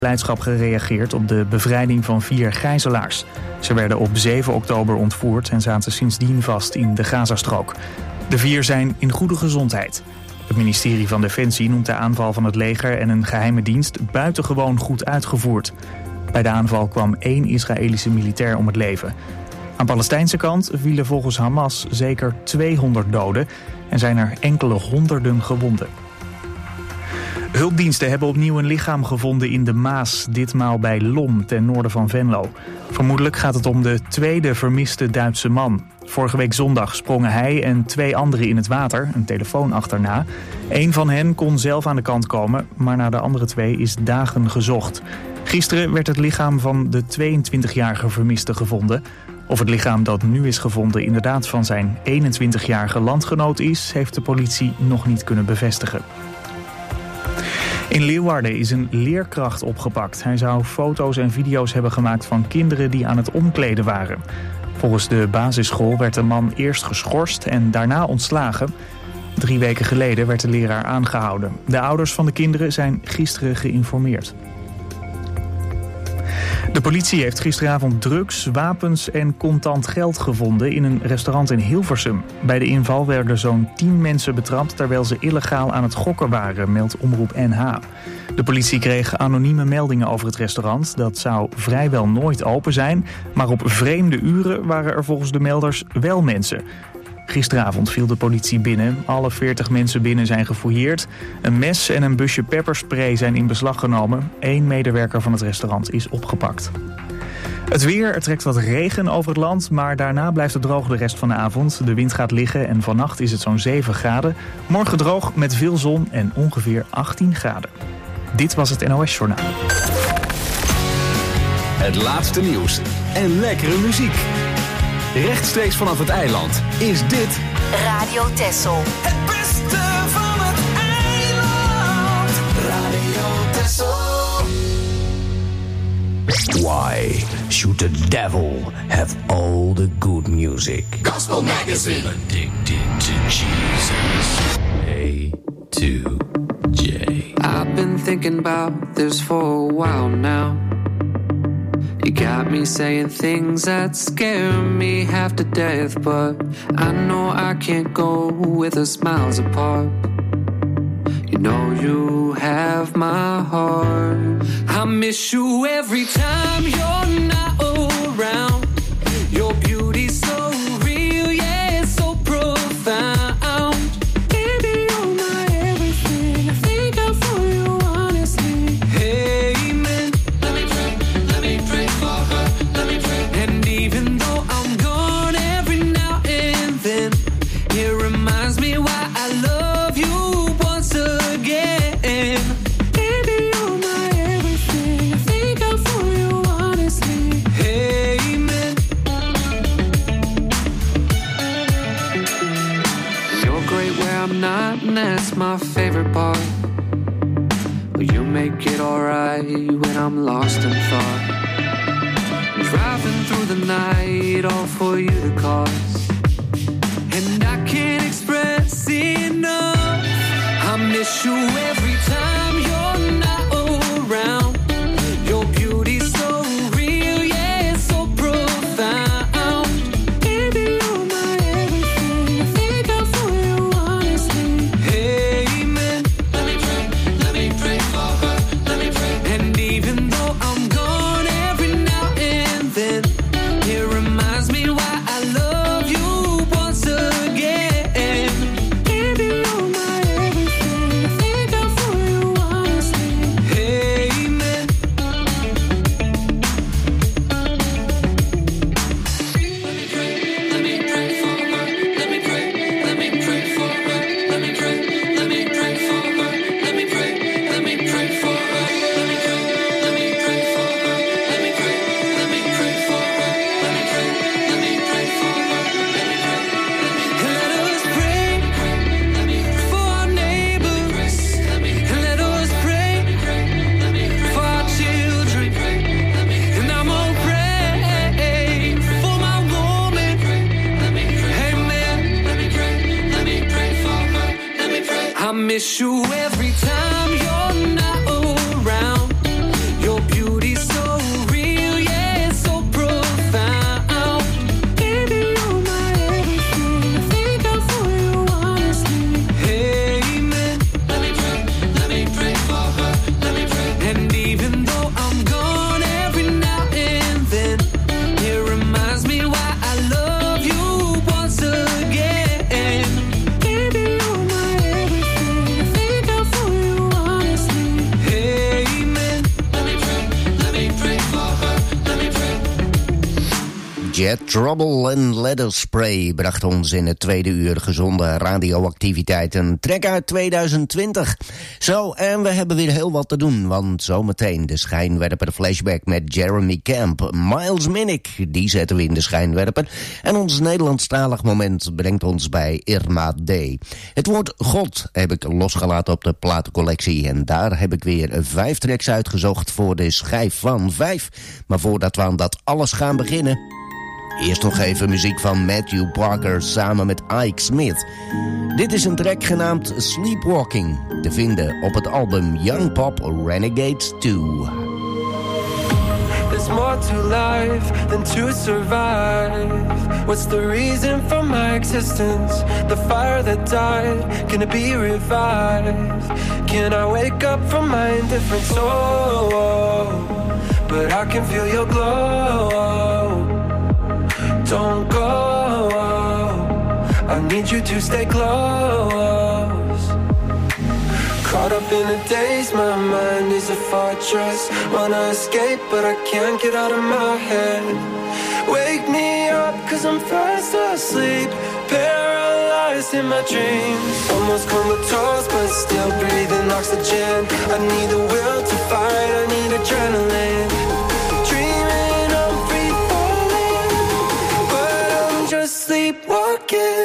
Blijdschap gereageerd op de bevrijding van 4 gijzelaars. Ze werden op 7 oktober ontvoerd en zaten sindsdien vast in de Gazastrook. De 4 zijn in goede gezondheid. Het ministerie van Defensie noemt de aanval van het leger en een geheime dienst buitengewoon goed uitgevoerd. Bij de aanval kwam 1 Israëlische militair om het leven. Aan de Palestijnse kant vielen volgens Hamas zeker 200 doden en zijn er enkele honderden gewonden. Hulpdiensten hebben opnieuw een lichaam gevonden in de Maas, ditmaal bij Lom, ten noorden van Venlo. Vermoedelijk gaat het om de 2e vermiste Duitse man. Vorige week zondag sprongen hij en 2 anderen in het water, een telefoon achterna. 1 van hen kon zelf aan de kant komen, maar naar de andere 2 is dagen gezocht. Gisteren werd het lichaam van de 22-jarige vermiste gevonden. Of het lichaam dat nu is gevonden inderdaad van zijn 21-jarige landgenoot is, heeft de politie nog niet kunnen bevestigen. In Leeuwarden is een leerkracht opgepakt. Hij zou foto's en video's hebben gemaakt van kinderen die aan het omkleden waren. Volgens de basisschool werd de man eerst geschorst en daarna ontslagen. 3 weken geleden werd de leraar aangehouden. De ouders van de kinderen zijn gisteren geïnformeerd. De politie heeft gisteravond drugs, wapens en contant geld gevonden in een restaurant in Hilversum. Bij de inval werden zo'n 10 mensen betrapt terwijl ze illegaal aan het gokken waren, meldt Omroep NH. De politie kreeg anonieme meldingen over het restaurant. Dat zou vrijwel nooit open zijn, maar op vreemde uren waren er volgens de melders wel mensen. Gisteravond viel de politie binnen. Alle 40 mensen binnen zijn gefouilleerd. Een mes en een busje pepperspray zijn in beslag genomen. 1 medewerker van het restaurant is opgepakt. Het weer, er trekt wat regen over het land, maar daarna blijft het droog de rest van de avond. De wind gaat liggen en vannacht is het zo'n 7 graden. Morgen droog met veel zon en ongeveer 18 graden. Dit was het NOS Journaal. Het laatste nieuws en lekkere muziek. Rechtstreeks vanaf het eiland is dit Radio Texel. Het beste van het eiland. Radio Texel. Why should the devil have all the good music? Gospel Magazine. Addicted to Jesus. A to J. I've been thinking about this for a while now. You got me saying things that scare me half to death, but I know I can't go with us miles apart. You know you have my heart. I miss you every time you're not around. Your beauty's so real, yeah, it's so profound. Baby, you're my everything. I think I'm for you, honestly. Amen. Let me pray for her. Let me pray. And even though I'm gone every now and then, it reminds me why I love you once again. Baby, you're my everything. I think I'm for you, honestly. Amen. You're great where I'm not, and that's my favorite part. You make it alright when I'm lost in thought. Driving through the night, all for you to cause. And I can't express enough. I miss you every time you're not around. Your beauty's so real, yeah, it's so profound. Baby, you're my everything. I think I'm for you, honestly. Amen. Let me pray for her. Let me pray. And even though I'm gone every now and then, it reminds me why I love you once again. Baby, you're my everything. I think I'm Jet Trouble en Leather Spray bracht ons in het tweede uur gezonde radioactiviteit. Een track uit 2020. Zo, en we hebben weer heel wat te doen, want zometeen de schijnwerper flashback met Jeremy Camp. Miles Minnick, die zetten we in de schijnwerper. En ons Nederlandstalig moment brengt ons bij Irma D. Het woord God heb ik losgelaten op de platencollectie. En daar heb ik weer 5 tracks uitgezocht voor de schijf van 5. Maar voordat we aan dat alles gaan beginnen, eerst nog even muziek van Matthew Parker samen met Ike Smith. Dit is een track genaamd Sleepwalking, te vinden op het album Young Pop Renegades 2. There's more to life than to survive. What's the reason for my existence? The fire that died, can it be revived? Can I wake up from my indifferent soul? But I can feel your glow. Don't go, I need you to stay close. Caught up in a daze, my mind is a fortress. Wanna escape, but I can't get out of my head. Wake me up, cause I'm fast asleep, paralyzed in my dreams. Almost comatose, but still breathing oxygen. I need the will to fight, I need adrenaline. Dreaming I'm free falling, but I'm just sleepwalking.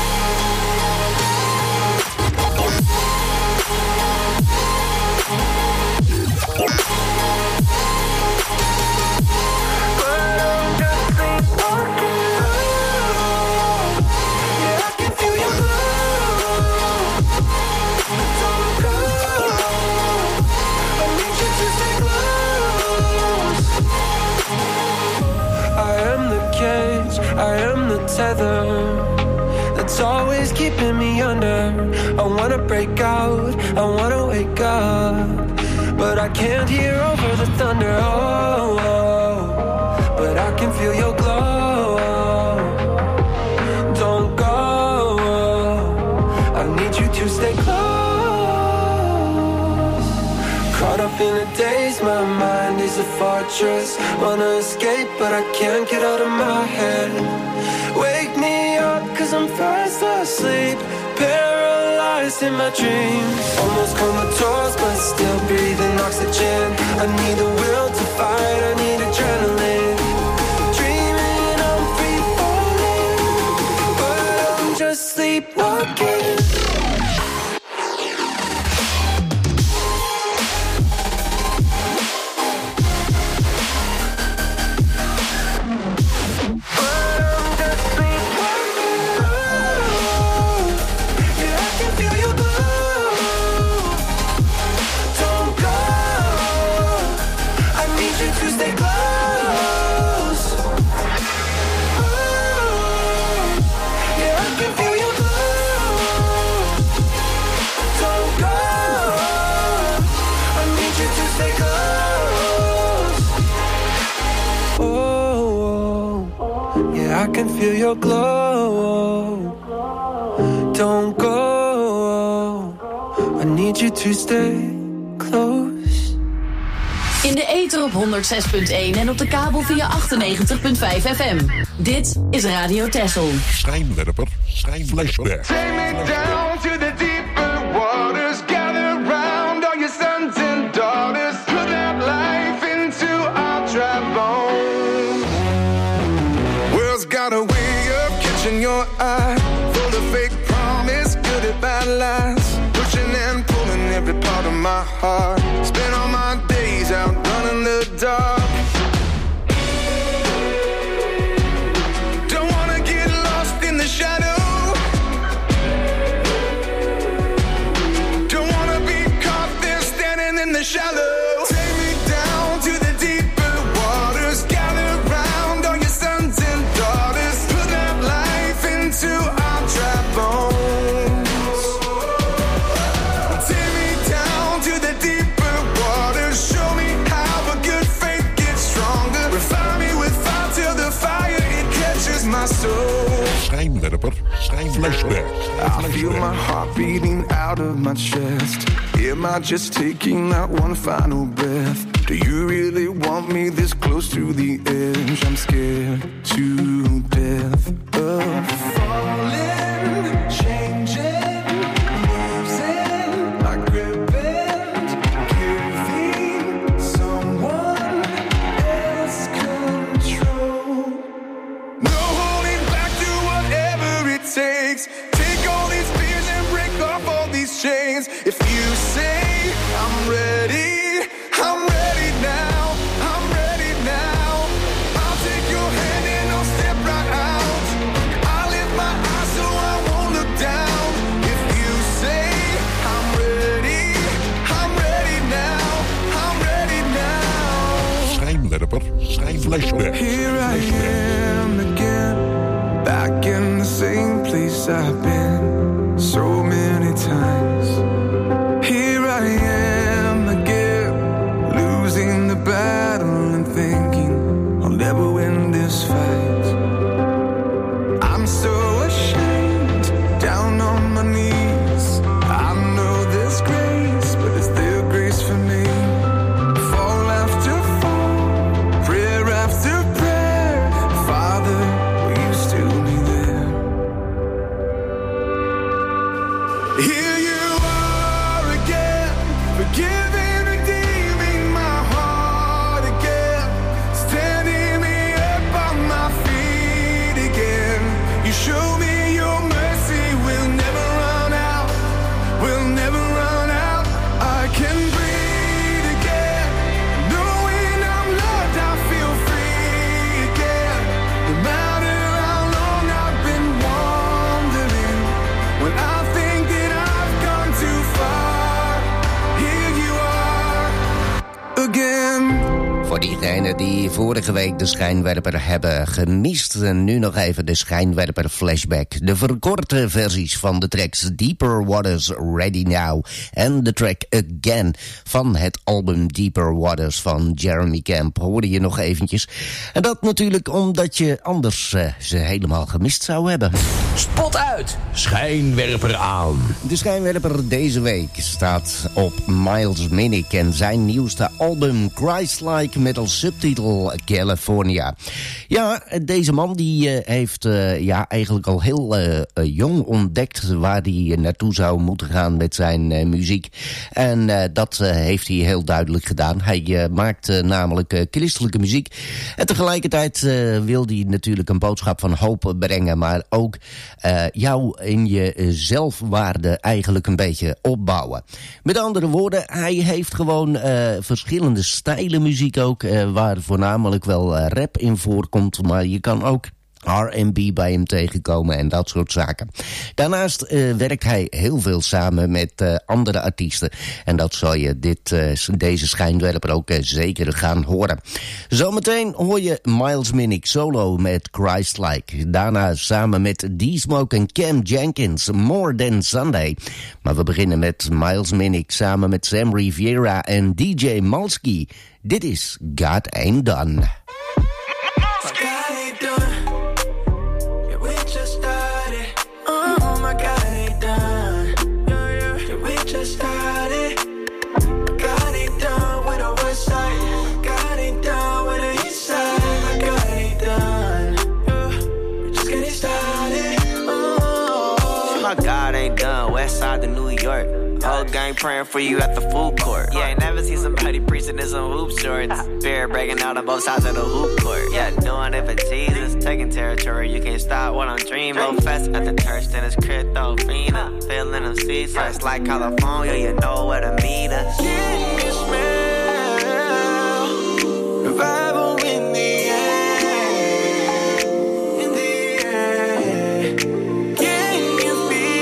I am the tether that's always keeping me under. I wanna break out, I wanna wake up, but I can't hear over the thunder. Oh, oh, but I can feel your glow. Don't go, I need you to stay close. Caught up in a daze, my mind is a fortress. Wanna escape, but I can't get out of my head. Wake me up, cause I'm fast asleep, paralyzed in my dreams. Almost comatose, but still breathing oxygen. I need the will to fight, I need adrenaline. Dreaming I'm free falling, but I'm just sleepwalking. I can feel your glow. Don't go, I need you to stay close. In de ether op 106.1 en op de kabel via 98.5 FM. Dit is Radio Texel. Schijnwerper, flashback. Take me down to the deeper waters. Gather round all your sons and daughters. Put that life into our dry bones. World's got a way of catching your eye. Full of fake promise, good at bad lies. Pushing and pulling every part of my heart. Spend all my days out running the dark. Don't wanna get lost in the shadow. Don't wanna be caught there standing in the shallow. Take me down to the deeper waters. Gather round all your sons and daughters. Put that life into our dry bones. Take me down to the deeper waters. Show me how a good faith gets stronger. Refine me with fire till the fire it catches my soul. Schijnwerper, flashback. I feel my heart beating out of my chest. Am I just taking that one final breath? Do you really want me this close to the edge. I'm scared to death of falling, changing, losing my grip and giving someone else control. No holding back to whatever it takes. Take all these fears and break off all these chains. If you say I'm ready, I'm ready now, I'm ready now. I'll take your hand and I'll step right out. I'll lift my eyes so I won't look down. If you say I'm ready now, I'm ready now. Schijnwerper, schijnflashback. Here I am again, back in the same place I've been so many times. Here I am again, losing the battle and thinking I'll never win this fight. I'm so ashamed, down on my knees. I know there's grace, but is there grace for me? Fall after fall, prayer after prayer. Father, will you still be there? Here you are again, forgiving, redeeming my heart again, standing me up on my feet again. You show me your mercy will never run out, will never run out. I can breathe again, knowing I'm loved, I feel free again. No matter how long I've been wandering, when I think that I've gone too far, here you are again. Voor diegenen die vorige week de schijnwerper hebben gemist, nu nog even de schijnwerper flashback. De verkorte versies van de tracks Deeper Waters, Ready Now en de track Again van het album Deeper Waters van Jeremy Camp hoorde je nog eventjes. En dat natuurlijk omdat je anders ze helemaal gemist zou hebben. Spot uit, schijnwerper aan. De schijnwerper deze week staat op Miles Minnick en zijn nieuwste album Christ-like met als subtitel California. Ja, deze man die heeft eigenlijk al heel jong ontdekt waar hij naartoe zou moeten gaan met zijn muziek. En dat heeft hij heel duidelijk gedaan. Hij maakt namelijk christelijke muziek. En tegelijkertijd wil hij natuurlijk een boodschap van hoop brengen, maar ook jou in je zelfwaarde eigenlijk een beetje opbouwen. Met andere woorden, hij heeft gewoon verschillende stijlen muziek ook, waar voornamelijk wel rap in voorkomt, maar je kan ook R&B bij hem tegenkomen en dat soort zaken. Daarnaast werkt hij heel veel samen met andere artiesten. En dat zal je deze schijnwerper ook zeker gaan horen. Zometeen hoor je Miles Minnick solo met Christ-like. Daarna samen met D-Smoke en Cam Jenkins, More Than Sunday. Maar we beginnen met Miles Minnick samen met Sam Riviera en DJ Malski. Dit is God Ain't Done. Westside to New York. Whole gang praying for you at the food court. Yeah, ain't never seen somebody preaching in some hoop shorts. Spirit breaking out on both sides of the hoop court. Yeah, doing it for Jesus, taking territory. You can't stop what I'm dreaming. Go fest at the church, then it's crypto, Fina. Feeling them seats, it's like California, you know where to meet us. Can you smell revival in the air? In the air. Can you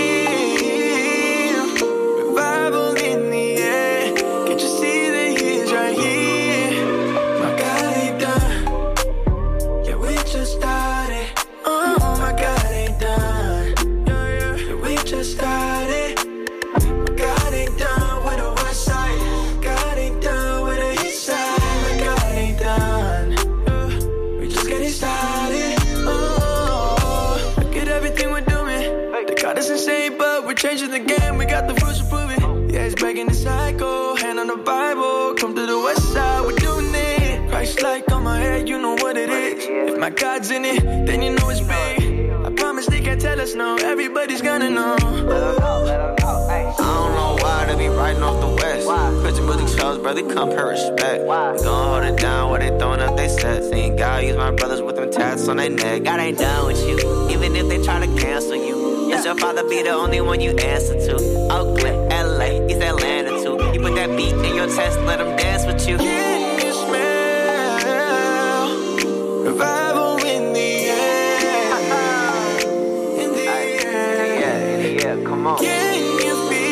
feel revival in the air? Can't you see that He's right here? My God ain't done. Yeah, we just started. Oh, my God ain't done. Yeah, we just started. God ain't done with the west side. God ain't done with the east side. My God ain't done. We just getting started. Oh, look at everything we're doing. The God is insane, but we're changing the game. We got the fruits to prove it. Yeah, it's breaking the cycle. Hand on the Bible. Come to the west side, we're doing it. Christ My God's in it, then you know it's big. I promise they can't tell us no, everybody's gonna know. I don't know why they be riding off the west. Christian music shows, brother, come pay respect. We gon' hold it down while they throwing up they sets. Seeing God use my brothers with them tats on their neck. God ain't done with you, even if they try to cancel you. Let your father be the only one you answer to. Oakland, LA, East Atlanta too. You put that beat in your chest, let them dance with you. Can you smell revival in the air? In the air, come on. Can you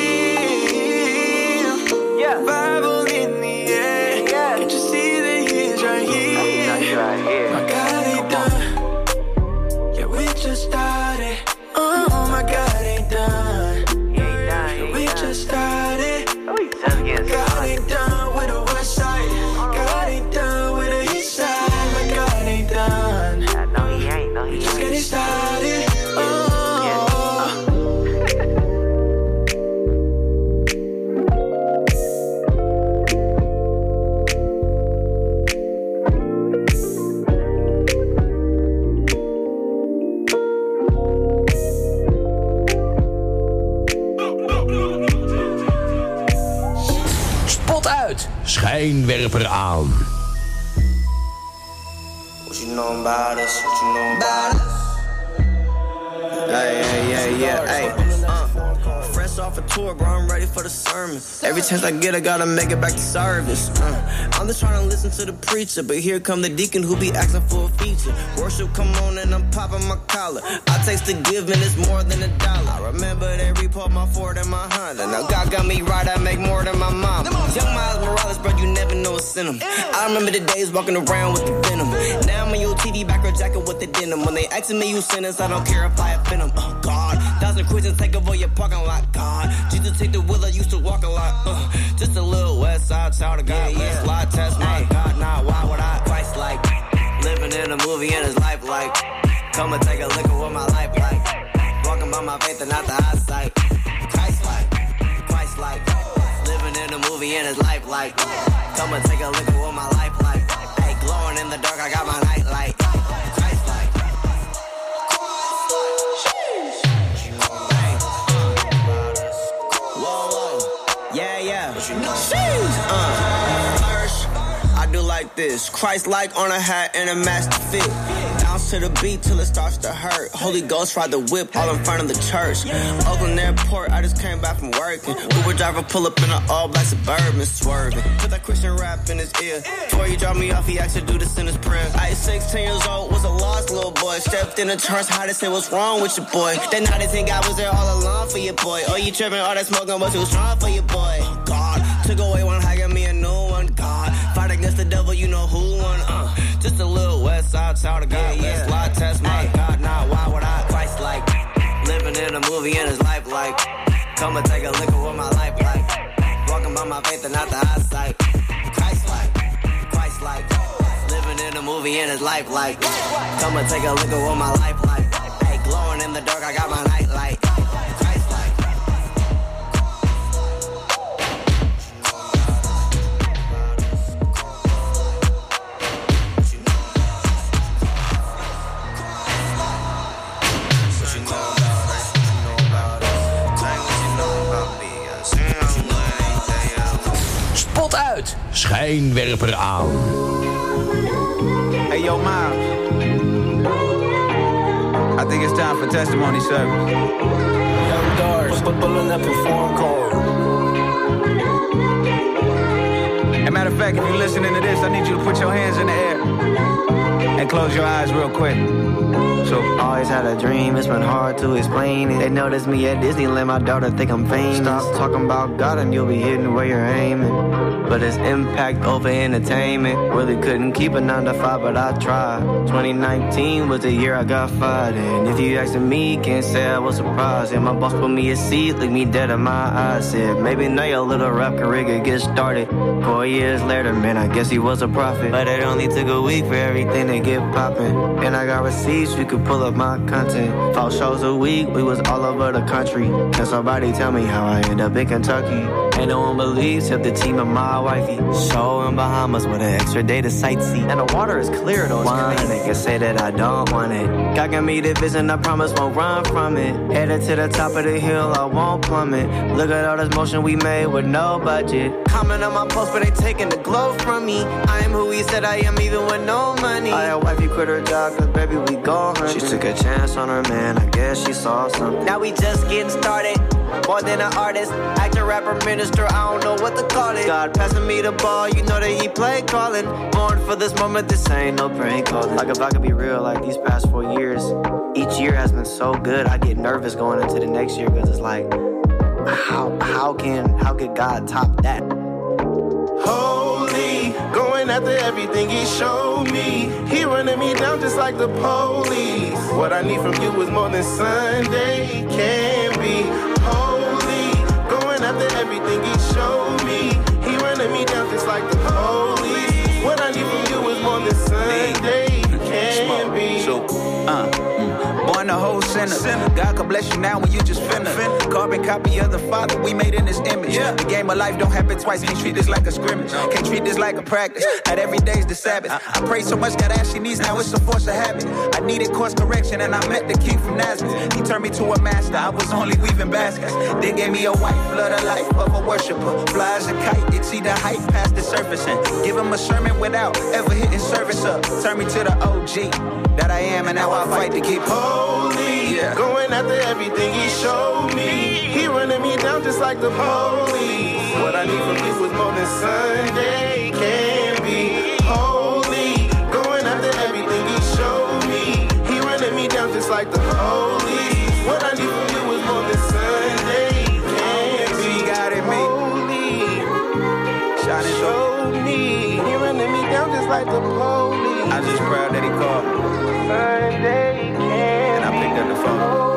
feel revival in the air? Can't you see that he's right here? My God ain't done. Yeah, we just started. Oh, my God ain't done. We just started. God ain't done with the west side. God ain't done with the east side. My God ain't done. No, he ain't. No, he ain't. Just getting started. Schijnwerper aan. What you know about us? What you know about us? Hey. Fresh off a tour, bro, I'm ready for the sermon. Every chance I get, I gotta make it back to service. I'm just trying to listen to the preacher, but here come the deacon who be asking for a feature. Worship come on and I'm popping my collar. I taste the giving, it's more than $1. I remember they report my Ford and my Honda. Now God got me right, I make more than my mama. Young Miles Morales, bro, you never know what's in them. I remember the days walking around with the venom. Now I'm in your TV background jacket with the denim. When they asking me you sentence, I don't care if I offend them. Oh God, 1,000 Christians take over your parking lot. God, Jesus take the wheel, I used to walk a lot. Just a little west side child of God. Let's fly, test my God. Now why would I Christ like? Living in a movie and his life like. Come and take a look at what my life like. Walking by my faith and not the eyesight. Christ like. Living in a movie and his life like. Come and take a look at what my life like. Hey, glowing in the dark, I got my night light. Christ like. Yeah. I do like this. Christ-like on a hat and a mask to fit. Bounce to the beat till it starts to hurt. Holy Ghost ride the whip all in front of the church. Oakland Airport, I just came back from working. Uber driver pull up in an all-black Suburban swerving. Put that Christian rap in his ear. Before he dropped me off, he asked to do this in his prayer. I was 16 years old, was a lost little boy. Stepped in the church, how to say what's wrong with your boy. That night I think I was there all along for your boy. Oh, you tripping, all that smoking was too strong for your boy. God, took away one high, got me a new one. God, fight against the devil, you know who won. Just a little west side child of God. Let's fly, test my God. Now why would I Christ like? Living in a movie and his life like. Come and take a look at what my life like. Walking by my faith and not the eyesight. Christ like. Living in a movie and his life like. Come and take a look at what my life like. Hey, glowing in the dark, I got my night light. Christ like. Spot uit, schijnwerper aan. Hey, yo, Miles. I think it's time for testimony service. Young Darsh, pulling up a phone call. As a matter of fact, if you're listening to this, I need you to put your hands in the air and close your eyes real quick. So, always had a dream, it's been hard to explain it. They notice me at Disneyland, my daughter think I'm famous. Stop talking about God and you'll be hitting where you're aiming. But it's impact over entertainment. Really couldn't keep a 9 to 5, but I tried. 2019 was the year I got fired. And if you asking me, can't say I was surprised. And my boss put me a seat, looked me dead in my eyes. Said, maybe now your little rap career could get started. 4 years later, man, I guess he was a prophet. But it only took a week for everything to get poppin'. And I got receipts, you could pull up my content. 4 shows a week, we was all over the country. Can somebody tell me how I end up in Kentucky? And no one believes except the team of my wifey. So in Bahamas with an extra day to sightsee. And the water is clear though, it's crazy. Niggas say that I don't want it. God give me the vision, I promise won't run from it. Headed to the top of the hill, I won't plummet. Look at all this motion we made with no budget. Comment on my post, but they taking the glow from me. I am who he said I am, even with no money. I had wifey quit her job, cause baby we go hunting. She took a chance on her man, I guess she saw something. Now we just getting started. More than an artist, actor, rapper, minister, I don't know what to call it. God passing me the ball, you know that he play calling. Born for this moment, this ain't no prank calling. Like if I could be real, like these past 4 years, each year has been so good. I get nervous going into the next year, cause it's like, how could God top that? Holy, going after everything he showed me. He running me down just like the police. What I need from you is more than Sunday can be. Holy, going after everything he showed me. He running me down just like the police. What I need from you is more than Sunday can be. Born a whole sinner. God can bless you now when you just finna. Carbon copy of the Father, we made in His image. The game of life don't happen twice. Can't treat this like a scrimmage. Can't treat this like a practice. Not every day's the Sabbath. I pray so much, got ashy knees, now it's a force of habit. I needed course correction and I met the King from Nazareth. He turned me to a master, I was only weaving baskets. Then gave me a wife, blood of life of a worshiper. Fly as a kite, exceed the height past the surface. And give him a sermon without ever hitting service up. Turn me to the OG that I am, and now I fight to keep holy. Going after everything he showed me. He running me down just like the police. What I need from you is more than Sunday can be. Holy, going after everything he showed me. He running me down just like the police. What I need from you is more than Sunday can be. He got it, me. Holy, showed me. He running me down just like the police. I'm just proud that he called me. Sunday can and I picked up the phone.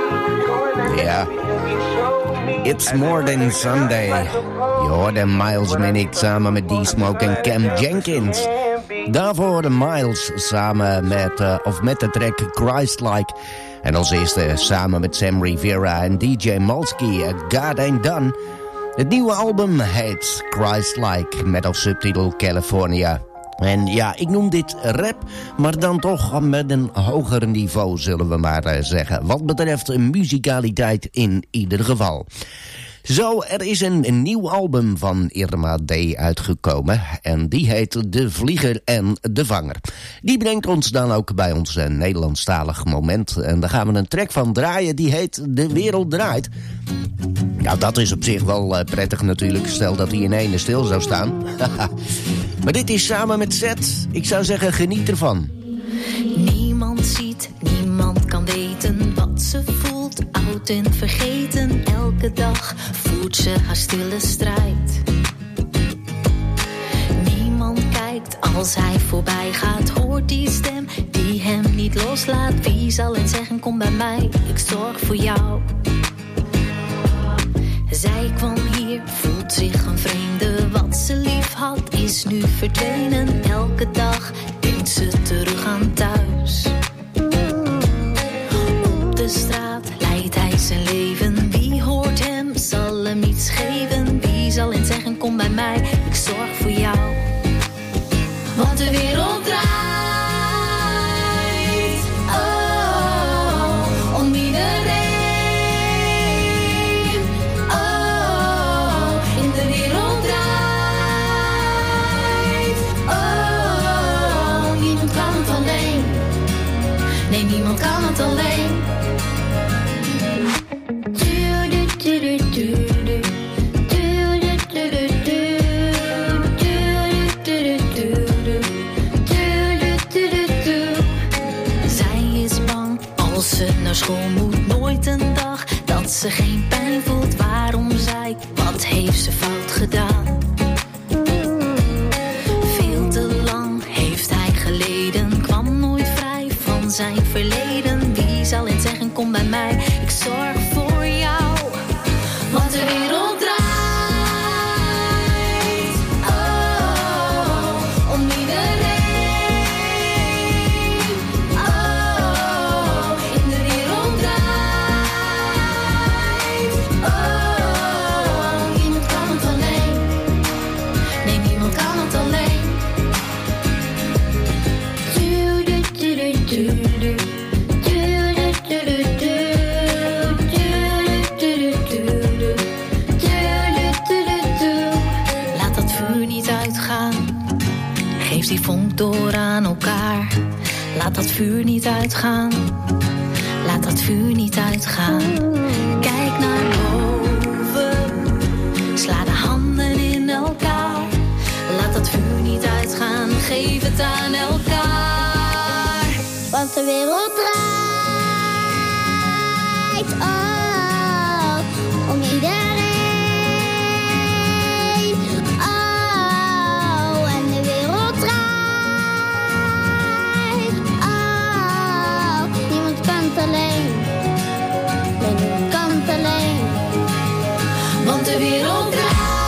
Ja, It's More Than Sunday. Je hoorde Miles Minnick samen met D-Smoke en Cam Jenkins. Daarvoor de Miles samen met de track Christ-like. En als eerste samen met Sam Rivera en DJ Malski, God Ain't Done. Het nieuwe album heet Christ-like met als subtitel California. En ja, ik noem dit rap, maar dan toch met een hoger niveau, zullen we maar zeggen. Wat betreft muzikaliteit in ieder geval. Zo, er is een nieuw album van Irma D. uitgekomen. En die heet De Vlieger en de Vanger. Die brengt ons dan ook bij ons Nederlandstalig moment. En daar gaan we een track van draaien, die heet De Wereld Draait. Ja, dat is op zich wel prettig natuurlijk. Stel dat hij in ene stil zou staan. Maar dit is samen met Zet. Ik zou zeggen, geniet ervan. Niemand ziet, niemand kan weten wat ze voelt. Oud en vergeten, elke dag voert ze haar stille strijd. Niemand kijkt als hij voorbij gaat. Hoort die stem die hem niet loslaat. Wie zal het zeggen, kom bij mij, ik zorg voor jou. Zij kwam hier, voelt zich een vreemde. Wat ze lief had, is nu verdwenen. Elke dag denkt ze terug aan thuis. Op de straat leidt hij zijn leven. Wie hoort hem, zal hem iets geven. Wie zal hem zeggen, kom bij mij, ik zorg voor jou. Want de wereld draait, oh, om iedereen. Nee, niemand kan het alleen. Zij is bang als ze naar school moet. Nooit een dag dat ze geen pijn voelt. Waarom zij, wat heeft ze fout gedaan? Veel te lang heeft hij geleden. Kwam nooit vrij van zijn verleden. Wie zal het zeggen, kom bij mij, ik zorg voor jou. Want de wereld draait, oh, om iedereen. Oh, in de wereld draait, oh, niemand kan het Laat dat vuur niet uitgaan. Geef die vonk door aan elkaar. Laat dat vuur niet uitgaan. Laat dat vuur niet uitgaan. Kijk naar boven. Sla de handen in elkaar. Laat dat vuur niet uitgaan. Geef het aan elkaar. Want de wereld draait om iedereen. Oh, en de wereld draait. Oh, niemand kan het alleen. Nee, niemand kan het alleen. Want de wereld draait.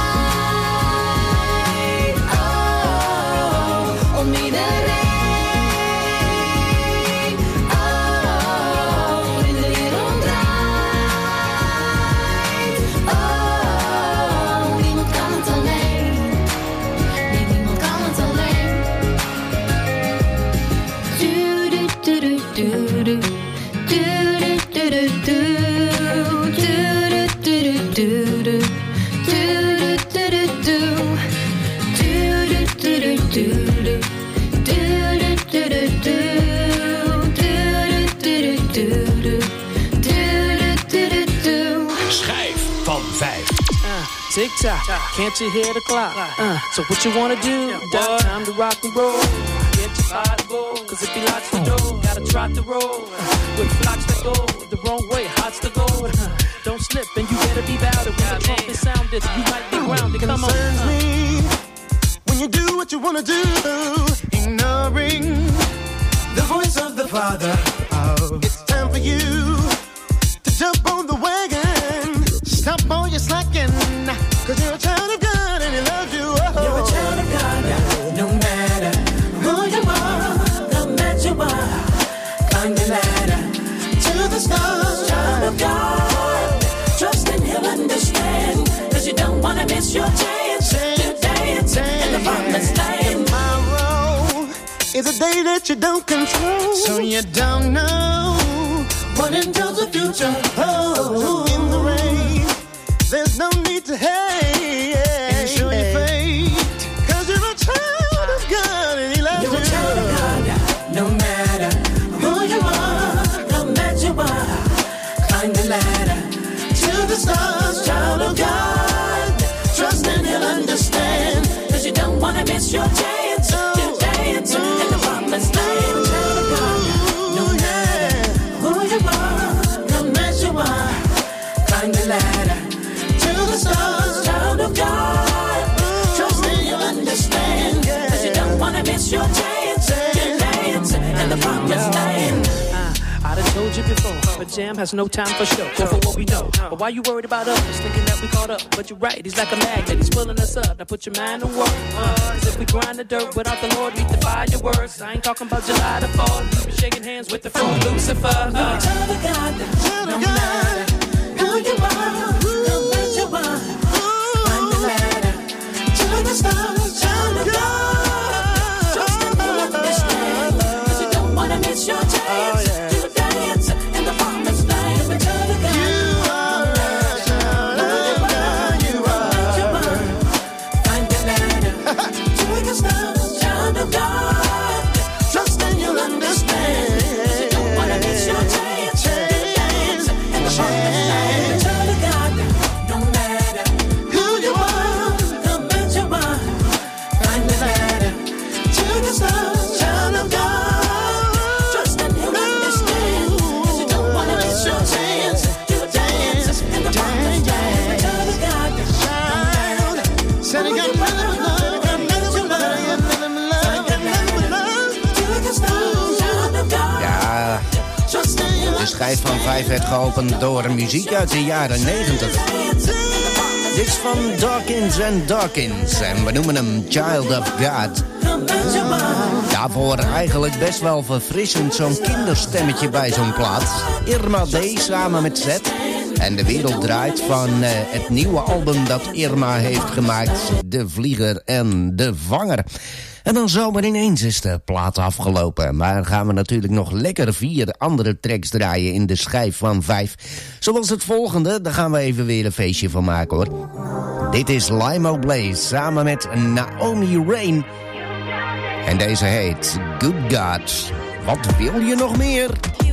Oh, om iedereen. Schijf van 5. Tick-tock, can't you hear the clock? So what you wanna do? Time to rock and roll. Get your body go, cause if he locks the door, gotta trot the roll. With flocks that go the wrong way, hots to go. Don't slip and you better be bout it. When the trumpet sounded, you might be grounded. Come on. Concerns me when you do what you wanna do, ignoring the voice of the Father. Oh, it's time for you to jump on the wagon. Stop all your slacking, cause you're a child of God and He loves you. Oh. You're a child of God, no matter who you are, no matter what. Climb the ladder to the stars, child of God. Trust and He'll understand, cause you don't wanna miss your chance to dance in the promised land. Tomorrow is a day that you don't control, so you don't know what until the future holds. In the rain, there's no need to hate and show your fate, cause you're a child of God and He loves you. You're a child of God, no matter who you are, no matter what. Climb the ladder to the stars, child of God. Trust and He'll understand, cause you don't wanna miss your chance to dance in the promised land. Child of God, no matter who you are, no matter what. Climb the ladder to the stars, child of God. Trust and He'll understand, cause you don't wanna miss your chance to dance in the promised land. I done told you before, but Jam has no time for show. Go for what we know. But why you worried about us? Thinking that we caught up. But you're right, He's like a magnet. He's pulling us up. Now put your mind to work. Cause if we grind the dirt without the Lord, meet the fireworks. I ain't talking about July the 4th. You be shaking hands with the fruit Lucifer. Child of God, no matter who you are, no matter what. Climb the ladder to the stars, child of God. Trust and He'll understand, cause you don't wanna miss your chance to dance in the promised land. Child of God, you are. Climb the ladder to the stars, child of God. Trust and You'll understand, cause you don't wanna miss your chance to dance in the promised land. Child of God, no matter who you are, no matter what. Climb the ladder to the stars, child of God. Trust and He'll understand, cause you don't wanna miss your chance to dance in the promised land. Child of God, child, setting up Ja, de schijf van 5 werd geopend door muziek uit de jaren 90. Dit is van Dawkins & Dawkins en we noemen hem Child of God. Daarvoor eigenlijk best wel verfrissend zo'n kinderstemmetje bij zo'n plaat. Irma D samen met Zet. En de wereld draait van het nieuwe album dat Irma heeft gemaakt. De Vlieger en de Vanger. En dan zomaar ineens is de plaat afgelopen. Maar gaan we natuurlijk nog lekker 4 andere tracks draaien in de schijf van 5. Zoals het volgende, daar gaan we even weer een feestje van maken hoor. Dit is Limo Blaze samen met Naomi Rain. En deze heet Good God. Wat wil je nog meer?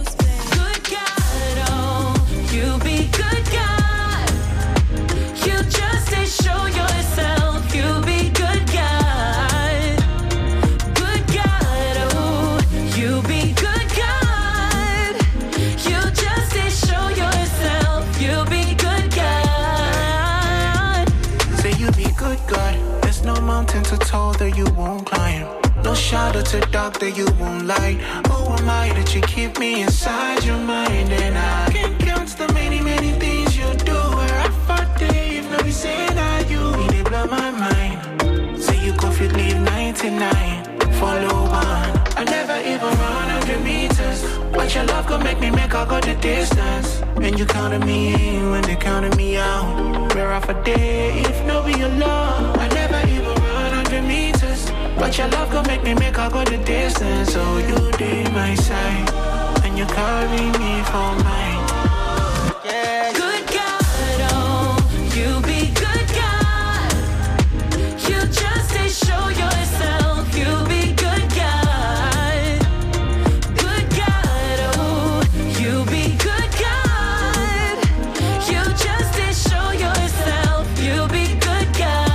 You be good God. You just show yourself. You be good God. Good God. Oh, you be good God. You just show yourself. You be good God. Say you be good God. There's no mountain to tall that you won't climb. No shadow to dark that you won't light. Who am I that you keep me inside your mind? And I can't count the many, many things you do. Where I fought Dave, no be saying I you. They blow my mind. Say you go fit leave 99. Follow one. I never even run 100 meters. But your love could make me make I go the distance. And you counted me in when they counted me out. Where I for day if no be your love. I never even run 100 meters. But your love gon' make me make I go the distance. So you did my side, and you carry me for mine. Yeah. Good God, oh, you be good God. You just show yourself. You be good God. Good God, oh, you be good God. You just show yourself. You be good God.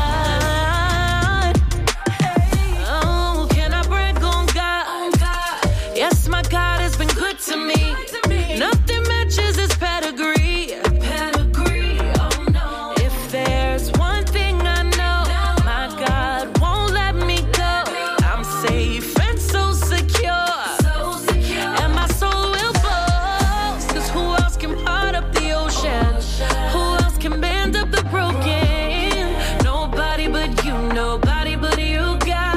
God has been good to me. Nothing matches his pedigree. Oh no. If there's one thing I know, my God won't let me go. I'm safe and so secure. And my soul will boast. 'Cause who else can part up the ocean? Who else can bend up the broken? Nobody but you, nobody but you,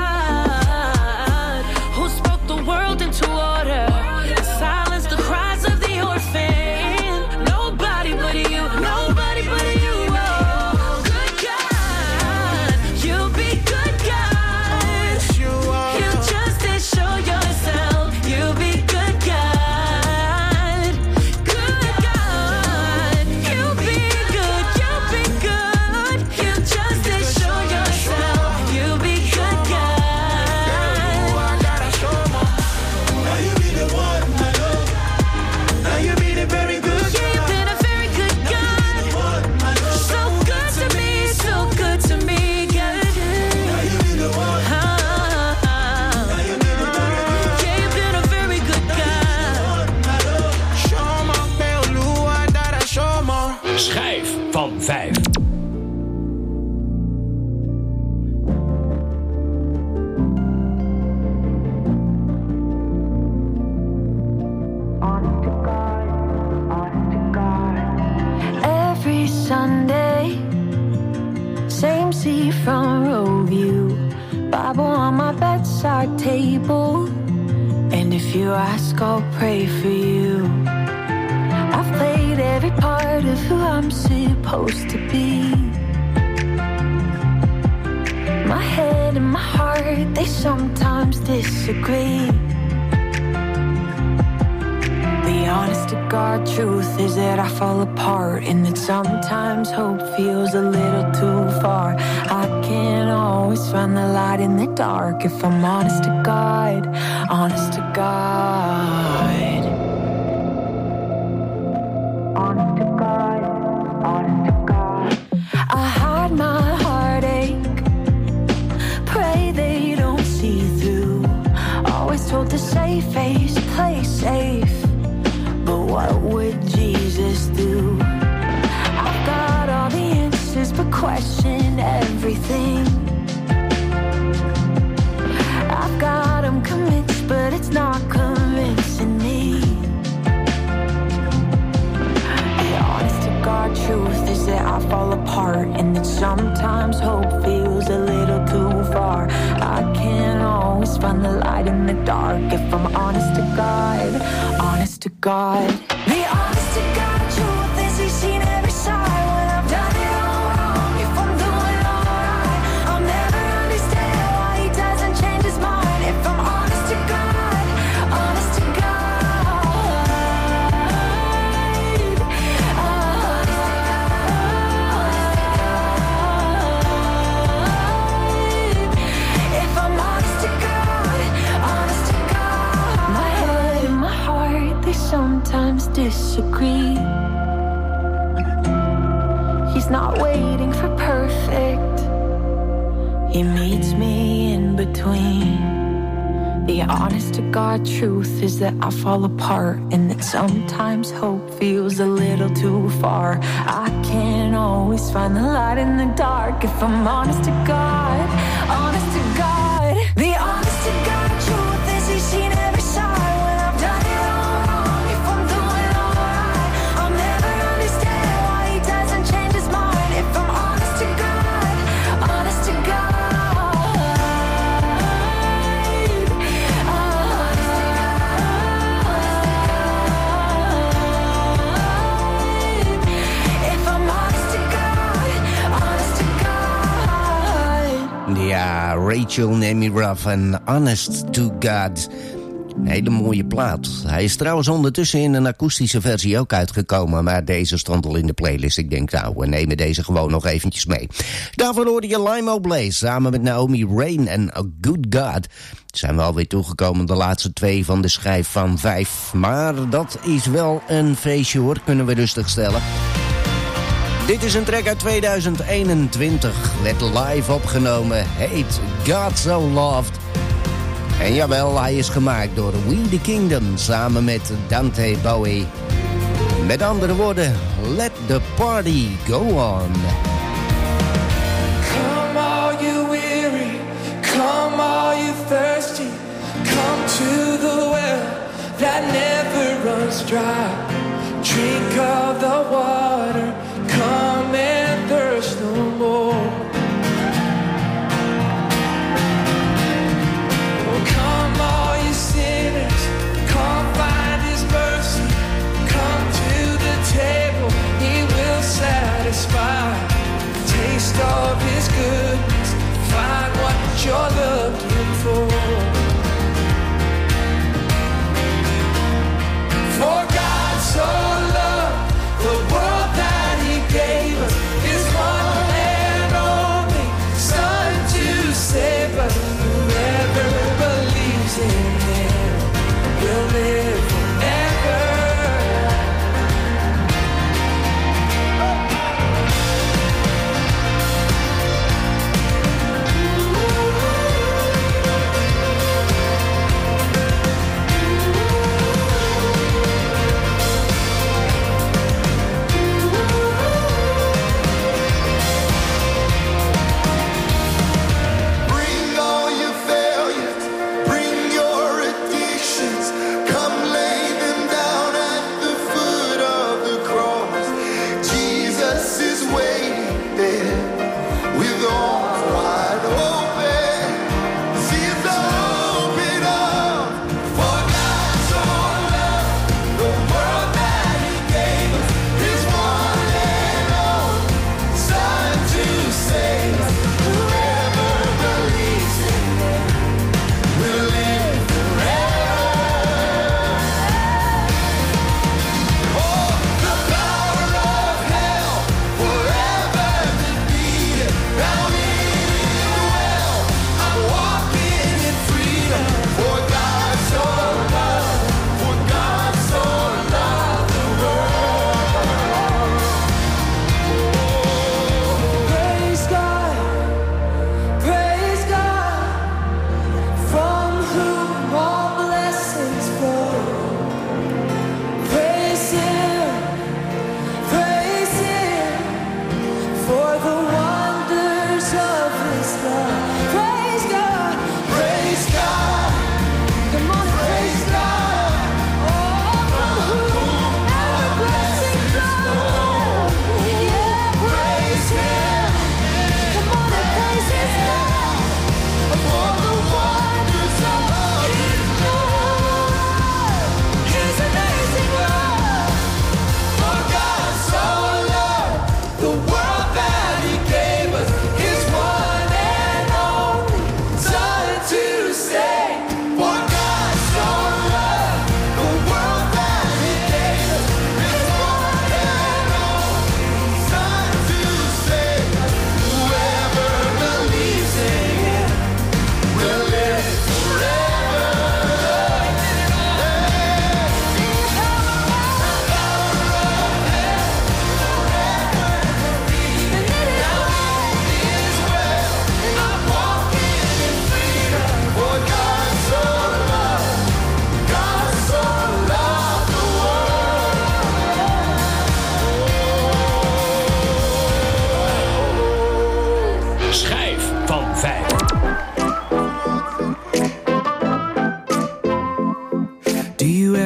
God. Who spoke the world into order? Silence the cries of the orphan. Nobody but you, nobody but you. Oh, good God, you be good God. You just show yourself. You be good God. Good God, you be good, you be good. You just show yourself. You be good God. Now you be the one, my love. Now you be the very good God. Yeah, you've been a very good God. So good to me, so good to me, God. Now you be the one. Yeah, you've been a very good God. Show me, Belua, that I show me. Schijf van 5. Every Sunday, same seat front row view, Bible on my bedside table, and if you ask, I'll pray for you. I've played every part of who I'm supposed to be. My head and my heart, they sometimes disagree. The honest to God truth is that I fall apart, and that sometimes hope feels a little too far. I can't always find the light in the dark if I'm honest to God, honest to God. Honest to God, honest to God. I hide my heartache, pray they don't see through. Always told to save face, play safe. But what would Jesus do? I've got all the answers, but question everything. I've got them convinced, but it's not convincing me. The honest to God truth is that I fall apart, and that sometimes hope feels a little too far. I can't always find the light in the dark if I'm honest to God, honest to God. The honest to God truth is He's seen it. disagree. He's not waiting for perfect. He meets me in between. The honest to God truth is that I fall apart, and that sometimes hope feels a little too far. I can't always find the light in the dark if I'm honest to God, honest to God. The honest to God truth is he's seen every side. When I've done it all wrong, if I'm doing all right, I'll never understand why he doesn't change his mind. If I'm honest to God, honest to God. Ja, Rachel Nemiroff en Honest to God. Een hele mooie plaat. Hij is trouwens ondertussen in een akoestische versie ook uitgekomen, maar deze stond al in de playlist. Ik denk, nou, we nemen deze gewoon nog eventjes mee. Daarvoor hoorde je Limo Blaze samen met Naomi Rain en A Good God. Zijn we alweer toegekomen, de laatste 2 van de schijf van 5. Maar dat is wel een feestje hoor, kunnen we rustig stellen. Dit is een track uit 2021, werd live opgenomen, heet God So Loved. En jawel, hij is gemaakt door We The Kingdom samen met Dante Bowie. Met andere woorden, let the party go on. Come all you weary, come all you thirsty, come to the well that never runs dry. Drink of the water, come and thirst no more. Oh, come all you sinners, come find his mercy, come to the table, he will satisfy. Taste of his goodness, find what you're looking for. For God so loved the world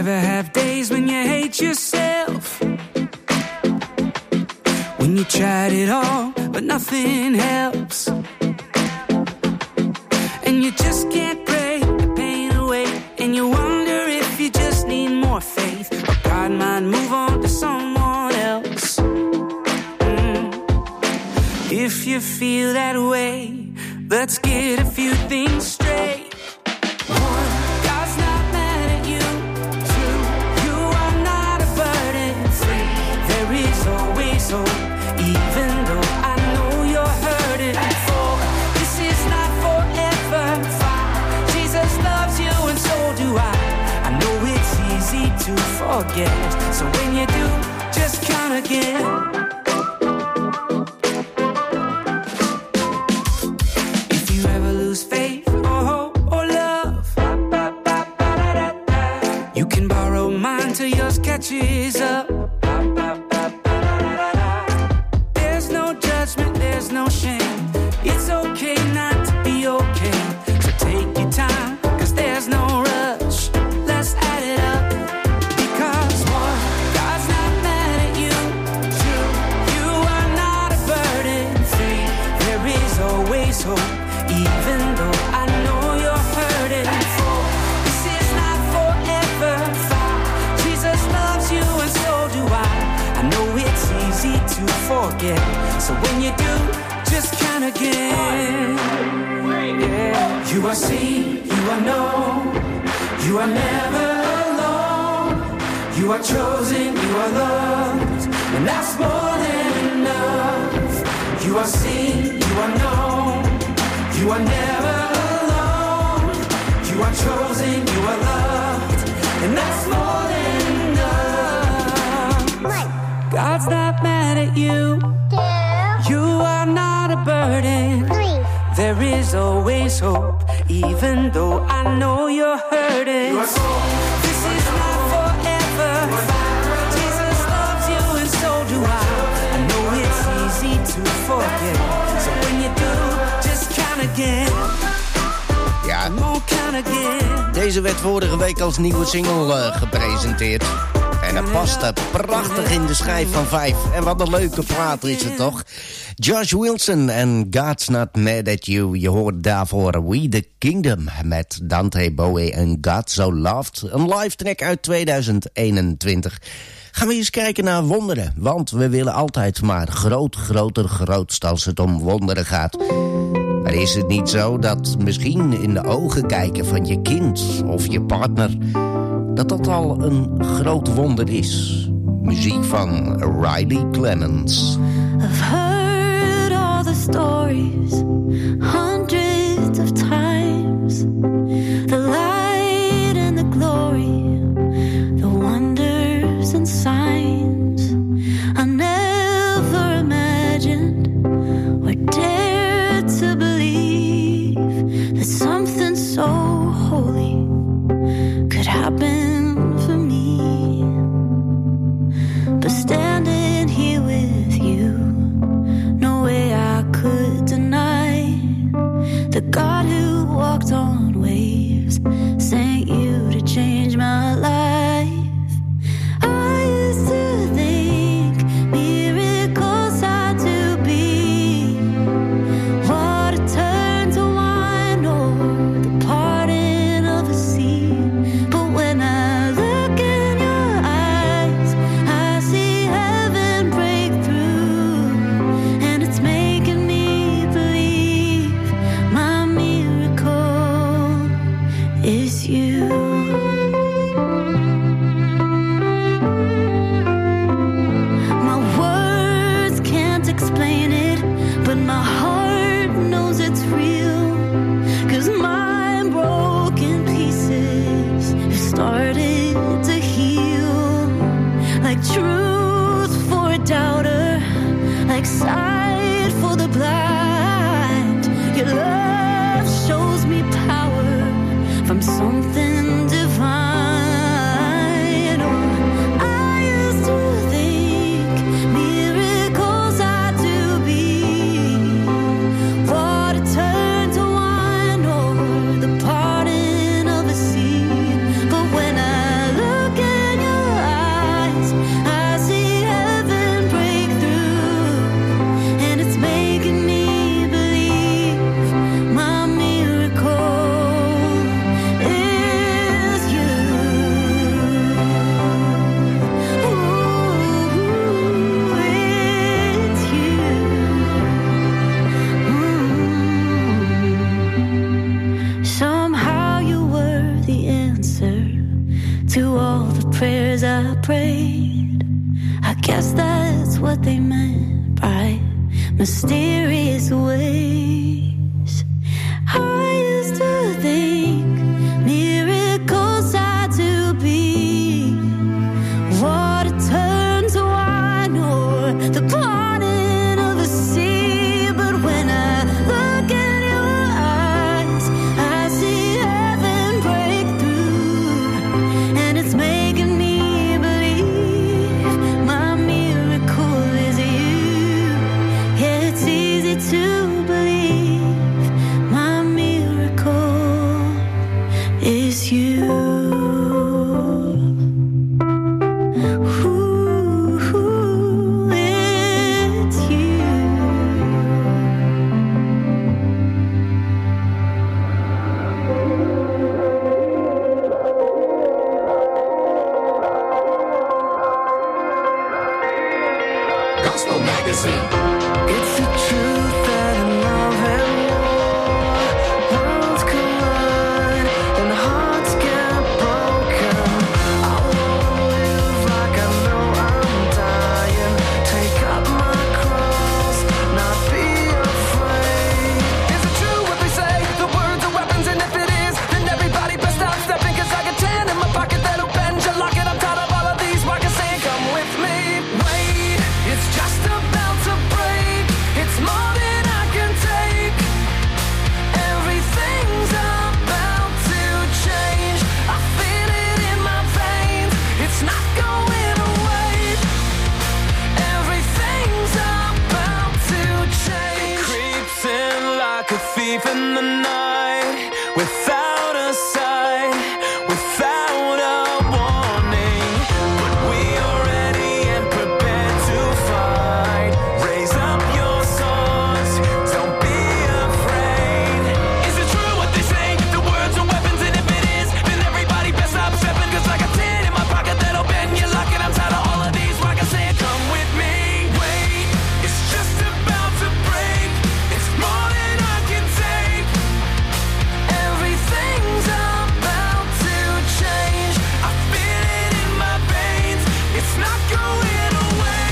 ever have days when you hate yourself? When you tried it all, but nothing helps. And you just can't break the pain away. And you wonder if you just need more faith. Or God might move on to someone else. If you feel that way, let's get a few things straight. 1, God's not mad at you. 2, you are not a burden. 3, there is always hope, even though I know you're hurting. 4, this is not forever. 5, Jesus loves you and so do I. I know it's easy to forget, so when you do, just count again. Faith or hope or love, you can borrow mine till yours catches up. There's no judgment, there's no shame. It's okay not to be okay. So take your time, cause there's no rush. Let's add it up. Because 1, God's not mad at you. 2, you are not a burden. 3, there is always hope, even though I know you're hurting. 4, this is not forever. 5, Jesus loves you and so do I. I know it's easy to forget, so when you do, just count again. Yeah. You are seen, you are known, you are never alone. You are chosen, you are loved, and that's more than enough. You are seen, you are known, you are never alone. You are chosen, you are loved, and that's more than enough. God's not mad at you. 2, you are not a burden. 3, there is always hope, even though I know you're hurting. You are so, this is not forever. 5, Jesus loves you and so do I. I know it's easy to forget, so when you do, just count again. Ja, deze werd vorige week als nieuwe single gepresenteerd. En het past prachtig in de schijf van 5. En wat een leuke plaat is het toch? Josh Wilson en God's Not Mad at You. Je hoort daarvoor We the Kingdom met Dante Bowe en God So Loved. Een live track uit 2021. Gaan we eens kijken naar wonderen. Want we willen altijd maar grootst als het om wonderen gaat. Maar is het niet zo dat misschien in de ogen kijken van je kind of je partner, dat al een groot wonder is? Muziek van Riley Clemens. I've heard all the stories hundreds of times. The light and the glory, the wonders and signs. I never imagined or dared to believe that something so holy could happen for me. But standing here with you, no way I could deny the God who walked on waves sent you to change my life. I used to think miracles had to be water turned to wine or the parting of a sea. But when I look in your eyes, I see heaven break through, and it's making me believe my miracle is you. My words can't explain it, but my heart knows it's real. 'Cause my broken pieces have started to heal. Like truth for a doubter, like sight for the blind. Your love shows me power from something through all the prayers I prayed. I guess that's what they meant by mysterious ways. I used to think miracles had to be water turned to wine or the parting of the sea. But when I look in your eyes, I see heaven break through, and it's making me believe my miracle is you. Yeah, it's easy to believe my miracle is you. Ooh, it's you. Gospel Magazine. It's the truth that in love and war worlds collide and hearts get broken. I wanna live like I know I'm dying. Take up my cross, not be afraid. Is it true what they say? The words are weapons, and if it is, then everybody best stop stepping. 'Cause I got 10 in my pocket that'll bend you, lock it. I'm tired of all of these. Why can say come with me? Wait, it's just about to break. It's more than I can take. Everything's about to change. I feel it in my veins. It's not going away. Everything's about to change. It creeps in like a thief in the night, without a sign, without a warning. But we are ready and prepared to fight. Raise up your swords, don't be afraid. Is it true what they say? The words are weapons, and if it is, then everybody best stop stepping. 'Cause I got 10 in my pocket that'll bend you, lock it. I'm tired of all of these. Like I say, come with me. Wait, it's just about to break. It's more than I can take. Everything's about to change. I feel it in my veins. It's not going away.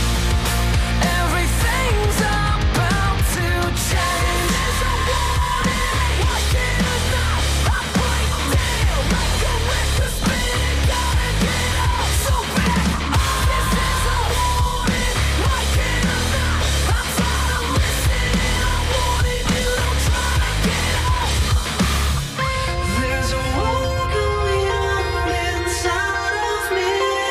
Everything's about to change. There's a warning. Why can't I not? I break down like a record spinning. Gotta get up so bad. This is a warning. Why can't I not? I'm tired of listening. I wanted you to try to get up. There's a war going on inside of me.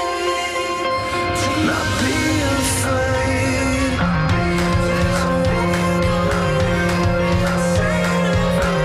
To not be afraid. There's a war going on inside of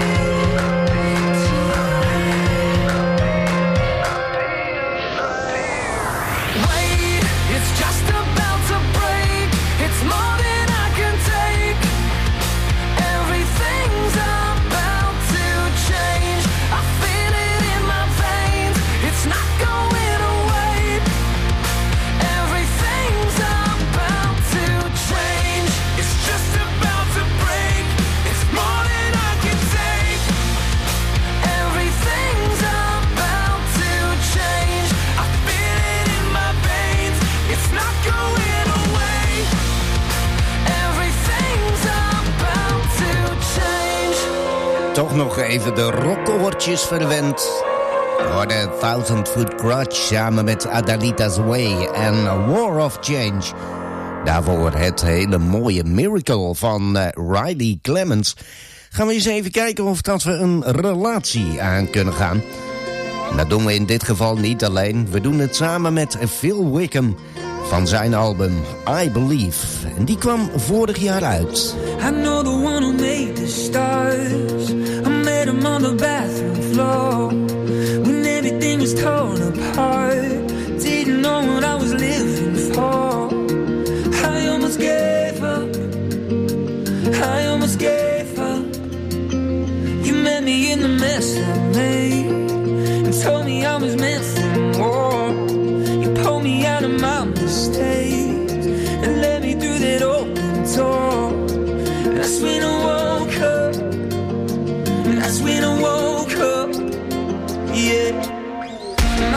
me. Wait, it's just about to break. It's more than I can take. Everything's about to change. I feel it in my veins. It's not going away. Everything's about to change. It's just about to break. It's more than I can take. Everything's about to change. I feel it in my veins. It's not going away. Everything's about to change. Toch nog even de rockkoortjes verwend. Door de Thousand Foot Grudge samen met Adalita's Way en War of Change. Daarvoor het hele mooie Miracle van Riley Clemens. Gaan we eens even kijken of dat we een relatie aan kunnen gaan. Dat doen we in dit geval niet alleen. We doen het samen met Phil Wickham van zijn album I Believe. En die kwam vorig jaar uit. I know the one who made the stars. I met him on the bathroom floor when everything was torn apart. Didn't know what I was living for. I almost gave up. I almost gave up. You met me in the mess I made and told me I was meant for more. You pulled me out of my mistakes and led me through that open door. And that's when I woke up. And that's when I woke up. Yeah.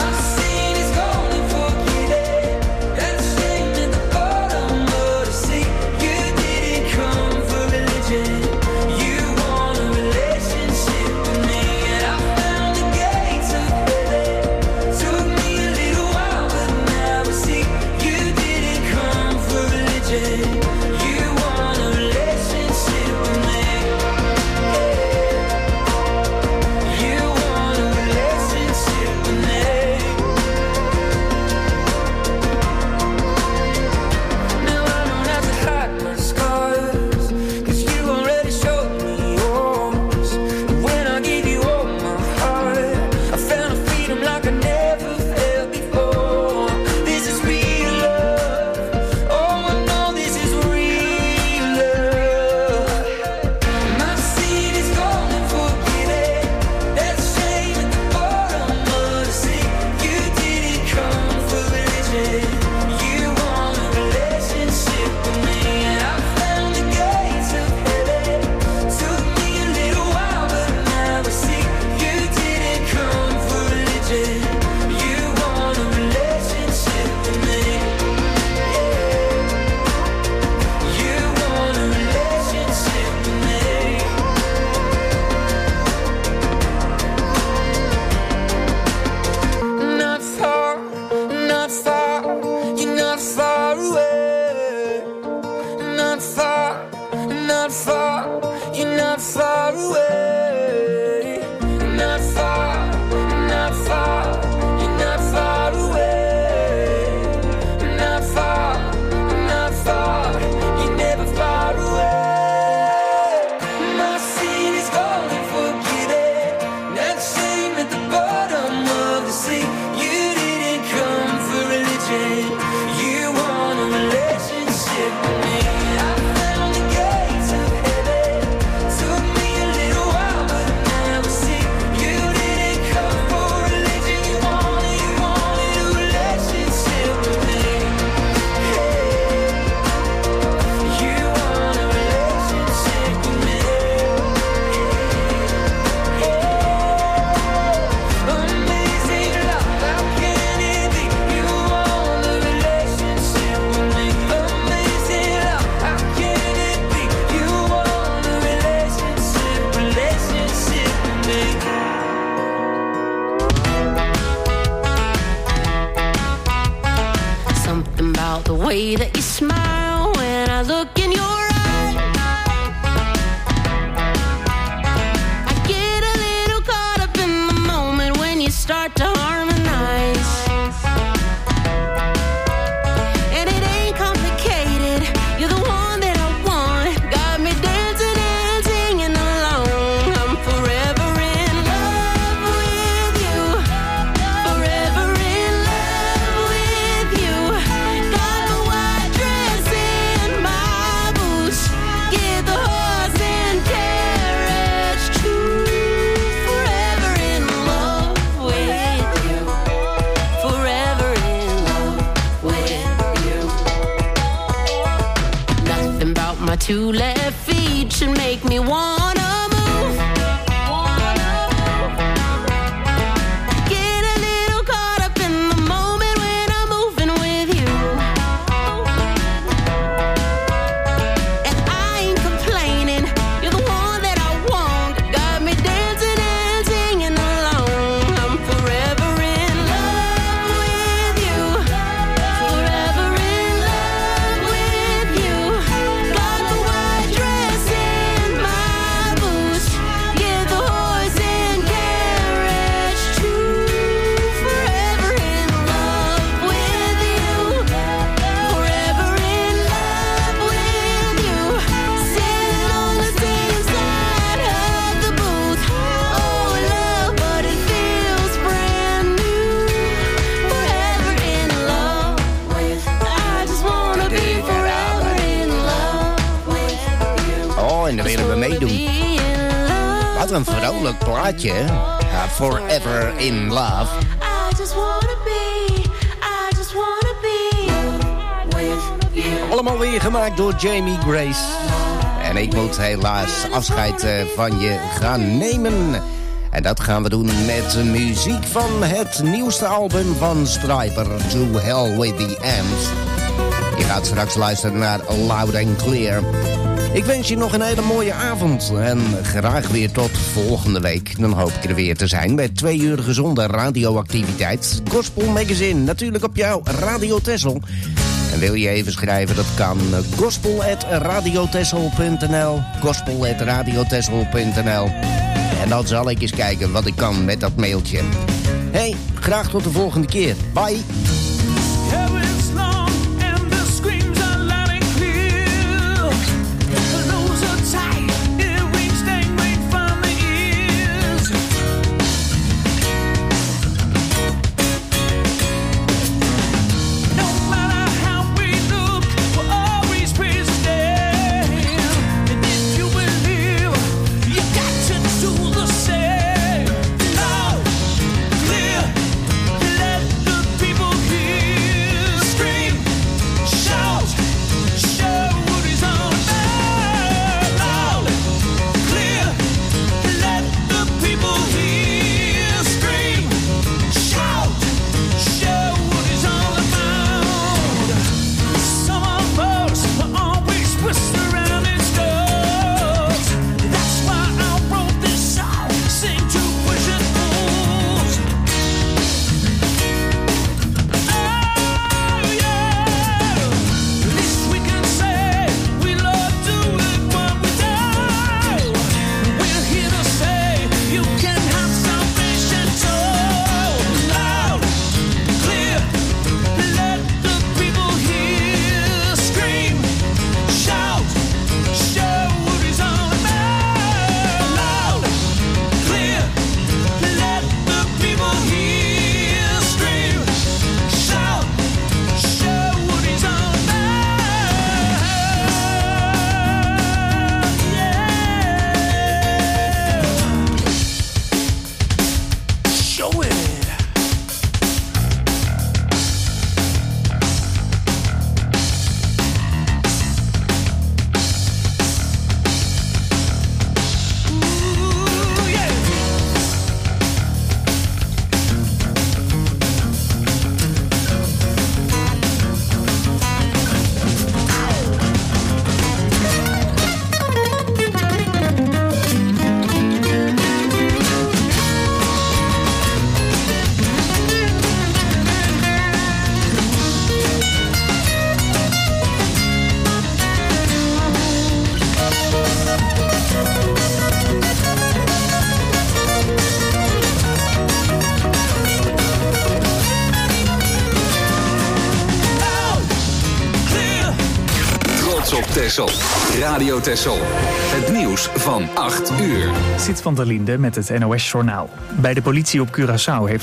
the way that you smile when I look in your eyes. I get a little caught up in the moment when you start to harmonize. And it ain't complicated, you're the one that I want. Got me dancing and singing along. I'm forever in love with you. Forever in love with you. Got a white dress and my boots. Get the horse and carriage too. Forever in love with you. Forever in love with you. Nothing about my two left feet should make me wanna move. Get a little caught up in the moment when I'm moving with you. And I ain't complaining, you're the one that I want. Got me dancing and singing along. I'm forever in love with you. Forever in love with you. Got the white dress and my boots. Yeah, the horse and carriage too. Forever in love with you. Forever in love with you. Sitting on the same side of the booth. Oh, love, but it feels brand new. Forever in love with. I just wanna be forever in love with you. Oh, en dan willen we meedoen. Be in love. Wat een vrolijk plaatje. Forever in Love. I just wanna be. I just wanna be with you. Allemaal weer gemaakt door Jamie Grace. En ik moet helaas afscheid van je gaan nemen. En dat gaan we doen met muziek van het nieuwste album van Stryper, To Hell With The Ants. Je gaat straks luisteren naar Loud and Clear. Ik wens je nog een hele mooie avond. En graag weer tot volgende week. Dan hoop ik er weer te zijn bij 2 uur gezonde radioactiviteit. Gospel Magazine, natuurlijk op jouw Radio Texel. En wil je even schrijven, dat kan gospel@radiotexel.nl. Gospel@radiotexel.nl. En dan zal ik eens kijken wat ik kan met dat mailtje. Hey, graag tot de volgende keer. Bye. Let the people hear. op Texel. Radio Texel. Het nieuws van 8 uur. Zit van der Linde met het NOS-journaal. Bij de politie op Curaçao heeft